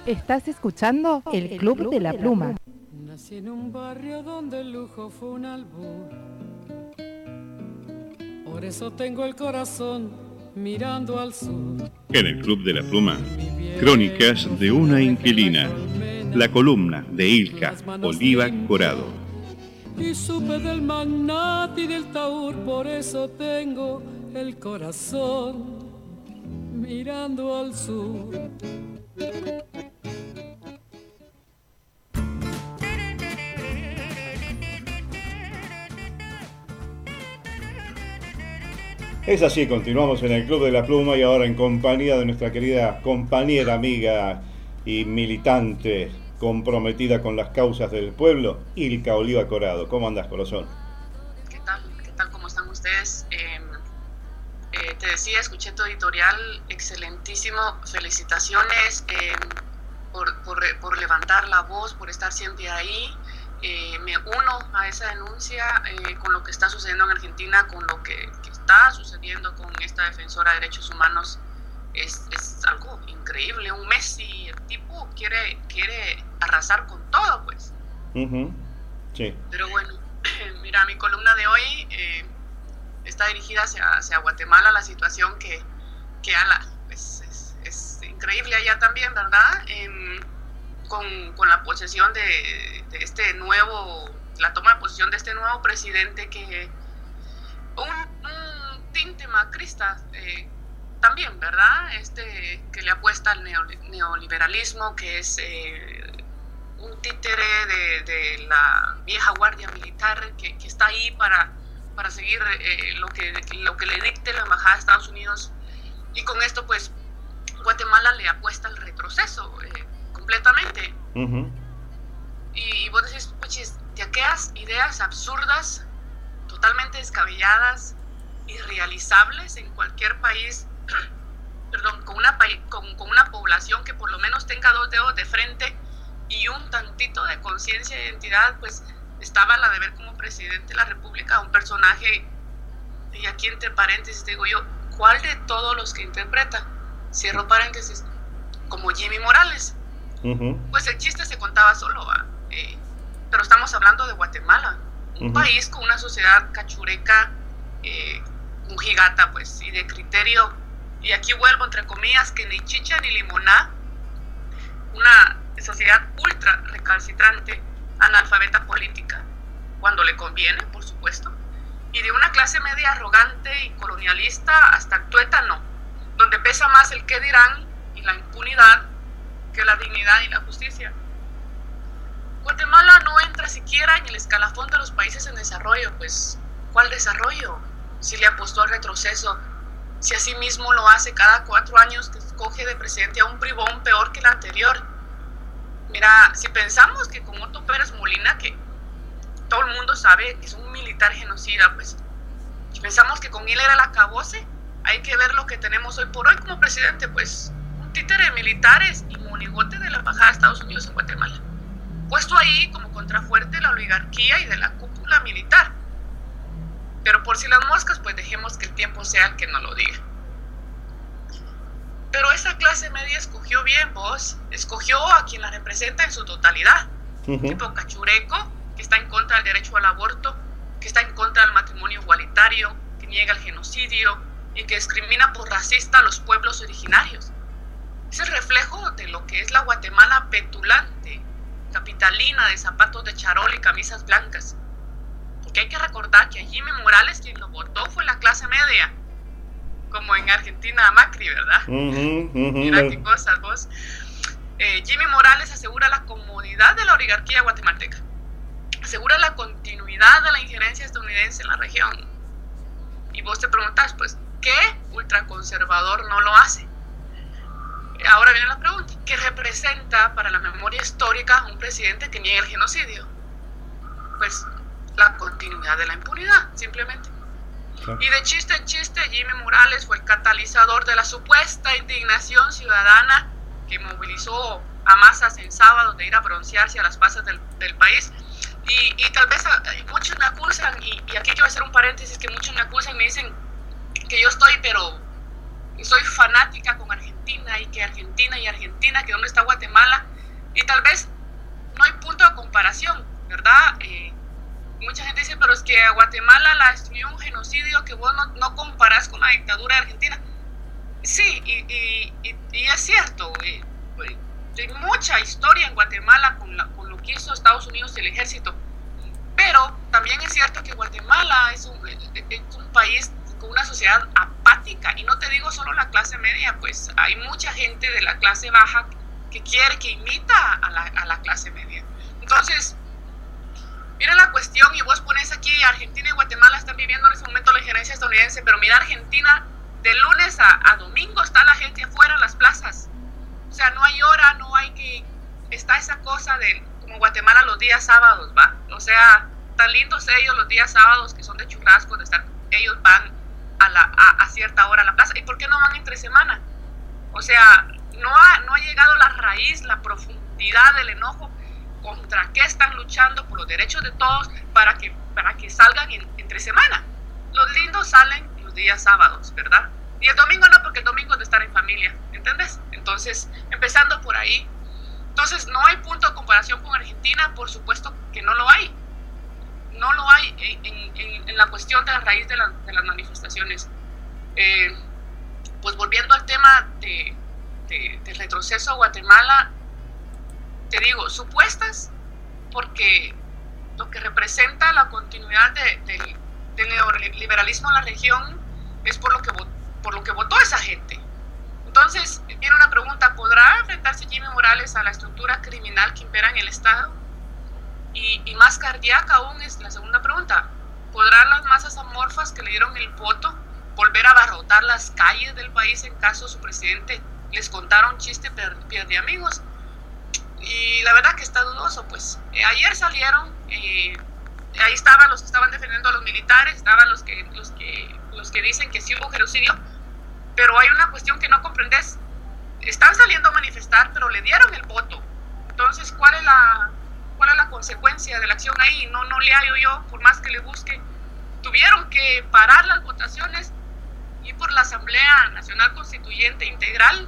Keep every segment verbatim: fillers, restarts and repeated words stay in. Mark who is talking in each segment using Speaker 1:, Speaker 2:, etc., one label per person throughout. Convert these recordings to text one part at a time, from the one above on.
Speaker 1: Estás escuchando El Club de la Pluma.
Speaker 2: Nací en un barrio donde el lujo fue un albur. Por eso tengo el corazón mirando al sur.
Speaker 3: En El Club de la Pluma, crónicas de una inquilina. La columna de Ilka Oliva Corado.
Speaker 2: Y supe del magnate y del taur, por eso tengo el corazón mirando al sur.
Speaker 4: Es así, continuamos en el Club de la Pluma y ahora en compañía de nuestra querida compañera, amiga y militante comprometida con las causas del pueblo, Ilka Oliva Corado. ¿Cómo andás, corazón?
Speaker 5: ¿Qué tal? ¿Qué tal? ¿Cómo están ustedes? Eh, eh, te decía, escuché tu editorial, excelentísimo, felicitaciones eh, por, por, por levantar la voz, por estar siempre ahí. Eh, me uno a esa denuncia eh, con lo que está sucediendo en Argentina, con lo que, que está sucediendo con esta defensora de derechos humanos. Es, es algo increíble, un Messi, el tipo quiere, quiere arrasar con todo, pues.
Speaker 4: Uh-huh. Sí.
Speaker 5: Pero bueno, mira, mi columna de hoy eh, está dirigida hacia, hacia Guatemala, la situación que, que ala, pues, es, es increíble allá también, ¿verdad? Eh, con, con la posesión de, de este nuevo, la toma de posesión de este nuevo presidente que un, un tinte macrista, eh, también, ¿verdad? Este que le apuesta al neoliberalismo, que es eh, un títere de, de la vieja guardia militar que, que está ahí para, para seguir eh, lo, que, lo que le dicte la embajada de Estados Unidos. Y con esto, pues, Guatemala le apuesta al retroceso eh, completamente.
Speaker 4: Uh-huh.
Speaker 5: Y, y vos decís, puchis, de aquellas ideas absurdas, totalmente descabelladas, irrealizables en cualquier país, perdón, con una, con, con una población que por lo menos tenga dos dedos de frente y un tantito de conciencia e identidad, pues estaba la de ver como presidente de la República un personaje, y aquí entre paréntesis digo yo, ¿cuál de todos los que interpreta? Cierro paréntesis, como Jimmy Morales.
Speaker 4: Uh-huh.
Speaker 5: Pues el chiste se contaba solo, ¿va? Eh, pero estamos hablando de Guatemala, un uh-huh. país con una sociedad cachureca, eh, mujigata, pues, y de criterio. Y aquí vuelvo, entre comillas, que ni chicha ni limoná, una sociedad ultra recalcitrante, analfabeta política, cuando le conviene, por supuesto, y de una clase media arrogante y colonialista hasta tuétano, donde pesa más el qué dirán y la impunidad que la dignidad y la justicia. Guatemala no entra siquiera en el escalafón de los países en desarrollo, pues, ¿cuál desarrollo? Si le apostó al retroceso, si así mismo lo hace cada cuatro años que escoge de presidente a un bribón peor que el anterior. Mira, si pensamos que con Otto Pérez Molina, que todo el mundo sabe que es un militar genocida, pues, si pensamos que con él era el acabose, hay que ver lo que tenemos hoy por hoy como presidente, pues, un títere de militares y monigote de la embajada de Estados Unidos en Guatemala, puesto ahí como contrafuerte de la oligarquía y de la cúpula militar. Pero por si las moscas, pues dejemos que el tiempo sea el que nos lo diga. Pero esa clase media escogió bien, vos. Escogió a quien la representa en su totalidad. Uh-huh. Un tipo cachureco, que está en contra del derecho al aborto, que está en contra del matrimonio igualitario, que niega el genocidio y que discrimina por racista a los pueblos originarios. Es el reflejo de lo que es la Guatemala petulante, capitalina de zapatos de charol y camisas blancas. Porque hay que recordar que a Jimmy Morales quien lo votó fue la clase media, como en Argentina a Macri, ¿verdad?
Speaker 4: Uh-huh, uh-huh.
Speaker 5: Mira qué cosas, vos. Eh, Jimmy Morales asegura la comodidad de la oligarquía guatemalteca, asegura la continuidad de la injerencia estadounidense en la región. Y vos te preguntas, pues, ¿qué ultraconservador no lo hace? Ahora viene la pregunta, ¿qué representa para la memoria histórica un presidente que niega el genocidio? Pues la continuidad de la impunidad, simplemente. Sí. Y de chiste en chiste, Jimmy Morales fue el catalizador de la supuesta indignación ciudadana que movilizó a masas en sábado de ir a broncearse a las plazas del, del país. Y, y tal vez a, muchos me acusan, y, y aquí quiero hacer un paréntesis, que muchos me acusan, me dicen que yo estoy, pero soy fanática con Argentina. Argentina y que Argentina y Argentina, que dónde está Guatemala, y tal vez no hay punto de comparación, ¿verdad? Eh, mucha gente dice, pero es que a Guatemala la destruyó un genocidio que vos no, no comparás con la dictadura de Argentina. Sí, y, y, y, y es cierto, eh, hay mucha historia en Guatemala con, la, con lo que hizo Estados Unidos y el ejército, pero también es cierto que Guatemala es un, es un país con una sociedad apática, y no te digo solo la clase media, pues hay mucha gente de la clase baja que quiere, que imita a la, a la clase media. Entonces, mira la cuestión, y vos pones aquí, Argentina y Guatemala están viviendo en este momento la injerencia estadounidense, pero mira, Argentina, de lunes a, a domingo está la gente afuera en las plazas. O sea, no hay hora, no hay que... Está esa cosa de, como Guatemala los días sábados, ¿va? O sea, tan lindos ellos los días sábados que son de churrasco, de estar, ellos van a, la, a, a cierta hora a la plaza. ¿Y por qué no van entre semana? O sea, no ha, no ha llegado la raíz, la profundidad del enojo contra qué están luchando por los derechos de todos para que, para que salgan en, entre semana. Los lindos salen los días sábados, ¿verdad? Y el domingo no, porque el domingo es de estar en familia, ¿entendés? Entonces, empezando por ahí. Entonces, no hay punto de comparación con Argentina, por supuesto que no lo hay. No lo hay en, en, en la cuestión de la raíz de, la, de las manifestaciones. Eh, pues volviendo al tema de, de, del retroceso a Guatemala, te digo, supuestas, porque lo que representa la continuidad de, de, del neoliberalismo en la región es por lo que por lo que votó esa gente. Entonces, viene una pregunta, ¿podrá enfrentarse Jimmy Morales a la estructura criminal que impera en el Estado? Y, y más cardíaca aún es la segunda pregunta, ¿podrán las masas amorfas que le dieron el voto volver a abarrotar las calles del país en caso su presidente les contara un chiste pierde amigos? Y la verdad que está dudoso, pues. Eh, ayer salieron, eh, ahí estaban los que estaban defendiendo a los militares, estaban los que, los que, los que dicen que sí hubo genocidio, pero hay una cuestión que no comprendes. Están saliendo a manifestar, pero le dieron el voto. Entonces, ¿cuál es la, cuál es la consecuencia de la acción ahí? No, no le hallo yo, por más que le busque. Tuvieron que parar las votaciones y por la Asamblea Nacional Constituyente Integral,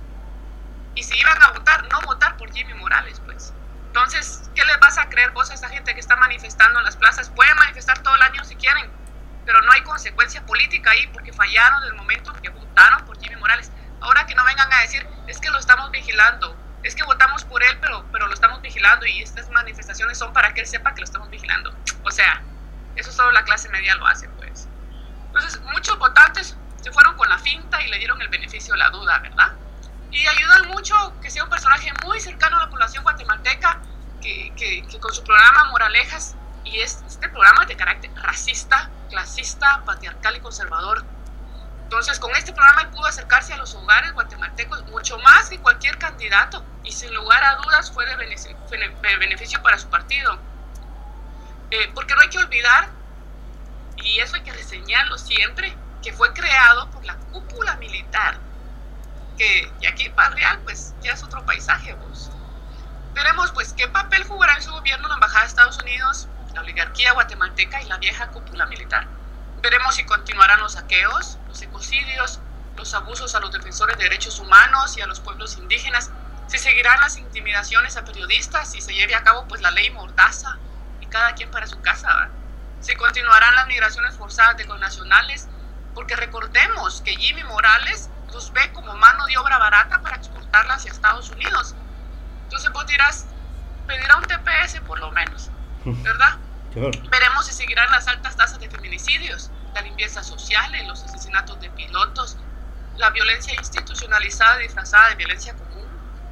Speaker 5: y si iban a votar, no votar por Jimmy Morales, pues. Entonces, ¿qué les vas a creer vos a esa gente que está manifestando en las plazas? Pueden manifestar todo el año si quieren, pero no hay consecuencia política ahí porque fallaron en el momento en que votaron por Jimmy Morales. Ahora que no vengan a decir, es que lo estamos vigilando, es que votamos por él, pero, pero lo estamos vigilando y estas manifestaciones son para que él sepa que lo estamos vigilando. O sea, eso solo la clase media lo hace, pues. Entonces, muchos votantes se fueron con la finta y le dieron el beneficio de la duda, ¿verdad? Y ayudan mucho que sea un personaje muy cercano a la población guatemalteca, que, que, que con su programa Moralejas, y es, este programa es de carácter racista, clasista, patriarcal y conservador. Entonces, con este programa él pudo acercarse a los hogares guatemaltecos mucho más que cualquier candidato, y sin lugar a dudas fue de beneficio, de beneficio para su partido. Eh, porque no hay que olvidar, y eso hay que reseñarlo siempre, que fue creado por la cúpula militar. Que, y aquí para Real, pues ya es otro paisaje, pues. Veremos, pues, qué papel jugará en su gobierno la Embajada de Estados Unidos, la oligarquía guatemalteca y la vieja cúpula militar. Veremos si continuarán los saqueos, los ecocidios, los abusos a los defensores de derechos humanos y a los pueblos indígenas, si seguirán las intimidaciones a periodistas, si se lleve a cabo, pues, la ley Mordaza y cada quien para su casa, ¿verdad? Si continuarán las migraciones forzadas de los nacionales, porque recordemos que Jimmy Morales los ve como mano de obra barata para exportarla hacia Estados Unidos. Entonces vos dirás, pedirá un T P S por lo menos, ¿verdad? Claro. Veremos si seguirán las altas tasas de feminicidios, la limpieza social, los asesinatos de pilotos, la violencia institucionalizada disfrazada de violencia común,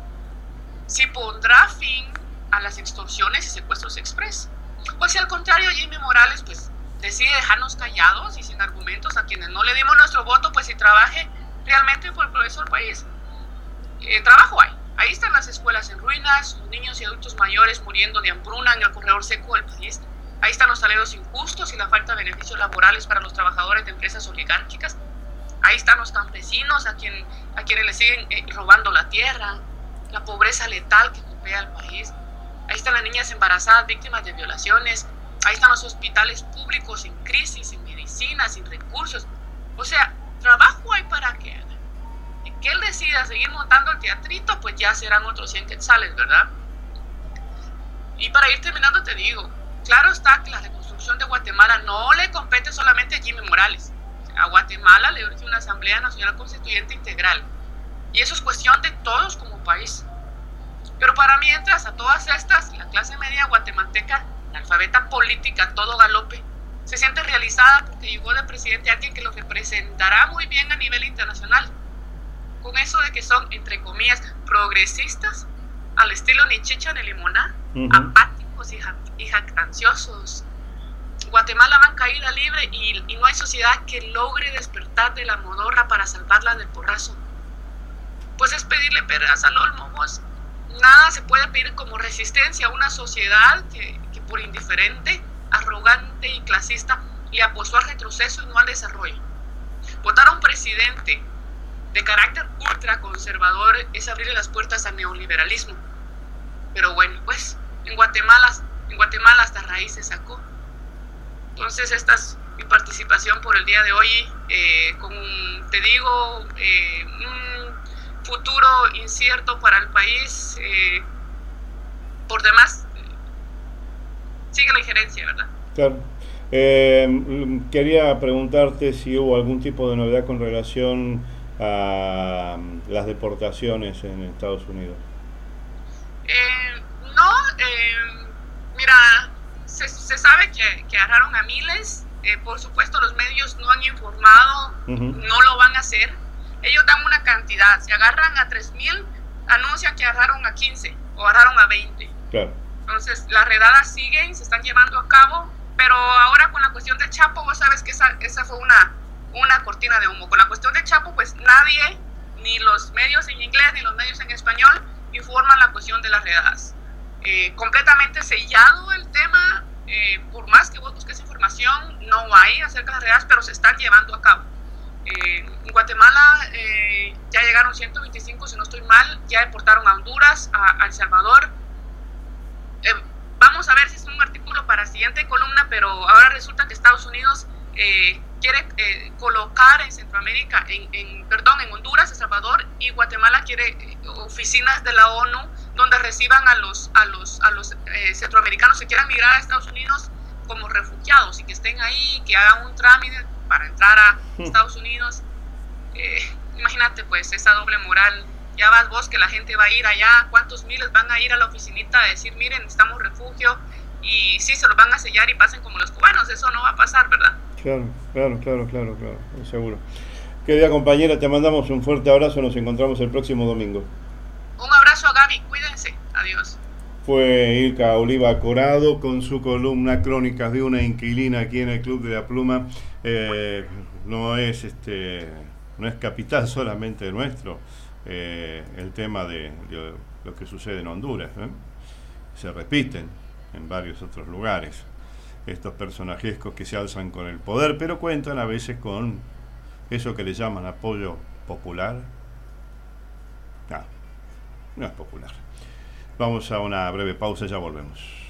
Speaker 5: si pondrá fin a las extorsiones y secuestros express, o si al contrario Jimmy Morales pues decide dejarnos callados y sin argumentos a quienes no le dimos nuestro voto, pues si trabaje realmente por el progreso del país. Eh, trabajo hay. Ahí están las escuelas en ruinas, los niños y adultos mayores muriendo de hambruna en el corredor seco del país. Ahí están los salarios injustos y la falta de beneficios laborales para los trabajadores de empresas oligárquicas. Ahí están los campesinos a, quien, a quienes le siguen eh, robando la tierra, la pobreza letal que golpea al país. Ahí están las niñas embarazadas víctimas de violaciones. Ahí están los hospitales públicos en crisis, sin medicinas, sin recursos. O sea, trabajo hay para que hagan. Que él decida seguir montando el teatrito, pues ya serán otros cien quetzales, ¿verdad? Y para ir terminando te digo, claro está que la reconstrucción de Guatemala no le compete solamente a Jimmy Morales. A Guatemala le urge una Asamblea Nacional Constituyente integral. Y eso es cuestión de todos como país. Pero para mientras, a todas estas, la clase media guatemalteca, analfabeta política, todo galope, se siente realizada porque llegó de presidente alguien que lo representará muy bien a nivel internacional. Con eso de que son, entre comillas, progresistas, al estilo ni chicha ni limoná, uh-huh. apáticos y, y jactanciosos. Guatemala va en caída libre y, y no hay sociedad que logre despertar de la modorra para salvarla del porrazo. Pues es pedirle peras al olmo, vos. Nada se puede pedir como resistencia a una sociedad que, que por indiferente, arrogante y clasista le apostó al retroceso y no al desarrollo. Votar a un presidente de carácter ultraconservador es abrirle las puertas al neoliberalismo. Pero bueno, pues en Guatemala, en Guatemala hasta raíz se sacó. Entonces esta es mi participación por el día de hoy, eh, con, te digo, eh, un futuro incierto para el país. Eh, por demás, sigue la injerencia, ¿verdad?
Speaker 4: Claro. Eh, quería preguntarte si hubo algún tipo de novedad con relación a las deportaciones en Estados Unidos.
Speaker 5: Eh, no, eh, mira, se, se sabe que, que agarraron a miles, eh, por supuesto los medios no han informado, uh-huh. no lo van a hacer, ellos dan una cantidad, si agarran a tres mil, anuncian que agarraron a quince o agarraron a veinte.
Speaker 4: Claro.
Speaker 5: Entonces las redadas siguen, se están llevando a cabo, pero ahora con la cuestión del Chapo, vos sabes que esa, esa fue una, una cortina de humo. Con la cuestión del Chapo, pues nadie, ni los medios en inglés ni los medios en español, informan la cuestión de las redadas. Eh, completamente sellado el tema, eh, por más que vos busques información, no hay acerca de las redadas, pero se están llevando a cabo. Eh, en Guatemala eh, ya llegaron ciento veinticinco, si no estoy mal, ya deportaron a Honduras, a, a El Salvador. Eh, vamos a ver si es un artículo para la siguiente columna, pero ahora resulta que Estados Unidos eh, quiere eh, colocar en Centroamérica, en, en, perdón, en Honduras, El Salvador y Guatemala quiere eh, oficinas de la ONU donde reciban a los, a los, a los eh, centroamericanos que quieran migrar a Estados Unidos como refugiados y que estén ahí, que hagan un trámite para entrar a Estados Unidos. Eh, imagínate pues esa doble moral. Ya vas vos que la gente va a ir allá, ¿cuántos miles van a ir a la oficinita a decir, miren, necesitamos refugio? Y sí, se los van a sellar y pasen como los cubanos, eso no va a pasar, ¿verdad?
Speaker 4: Claro, claro, claro, claro, claro, seguro. Querida compañera, te mandamos un fuerte abrazo, nos encontramos el próximo domingo.
Speaker 5: Un abrazo a Gaby, cuídense, adiós.
Speaker 4: Fue Ilka Oliva Corado con su columna Crónicas de una inquilina aquí en el Club de la Pluma. Eh, no es este, no es capital solamente nuestro. Eh, el tema de, de lo que sucede en Honduras, ¿eh? Se repiten en varios otros lugares estos personajescos que se alzan con el poder, pero cuentan a veces con eso que le llaman apoyo popular. No, no es popular. Vamos a una breve pausa, ya volvemos.